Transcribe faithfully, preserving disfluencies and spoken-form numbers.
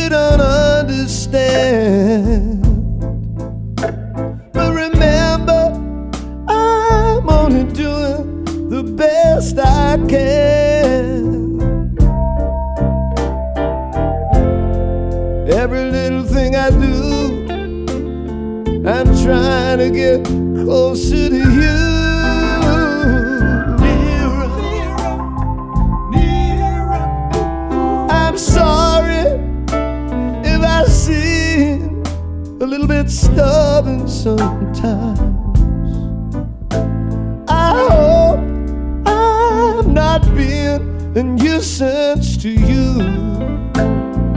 you don't understand. But remember, I'm only doing the best I can. Every little thing I do, I'm trying to get closer to you. Nearer, nearer. I'm sorry if I seem a little bit stubborn sometimes. I hope I'm not being a nuisance to you.